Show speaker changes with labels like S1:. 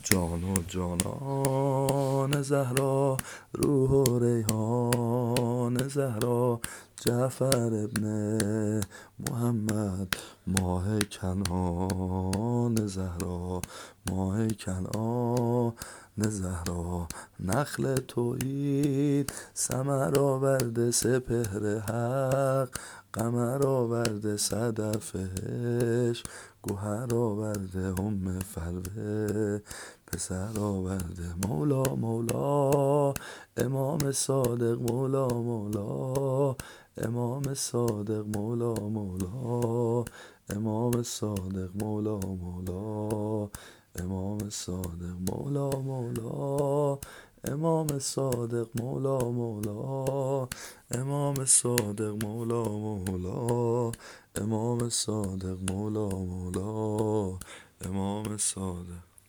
S1: جان و جانان زهرا، روح و ریحان زهرا، جعفر ابن محمد، ماه کنعان زهرا، ماه کنعان زهرا. نخل توحید ثمر آورده سپهر حق، قمر آورده صدف عشق، گوهر آورده فربه، پسر آورده مولا مولا. امام صادق مولا مولا، امام صادق مولا مولا، امام صادق مولا مولا، امام صادق مولا مولا، امام صادق مولا مولا، امام صادق مولا مولا، امام صادق مولا مولا، امام صادق.